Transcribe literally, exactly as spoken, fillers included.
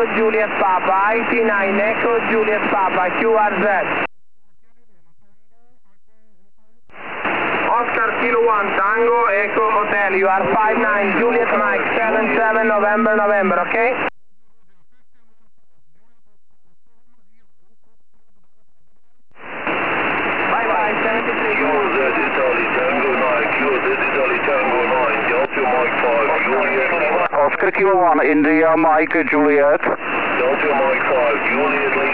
Echo Juliet Papa, eighty-nine Echo Juliet Papa, Q R Z. Oscar Kilo one Tango Echo Hotel, you are five nine Juliet Mike, seven seven November November, okay? Bye bye, seventy-three. Q Z Italy Tango nine, Q Z Italy Tango nine, Delta Mike five, Juliet. Oscar Kilo one, India Mike Juliet. Delta Mike five, Juliet.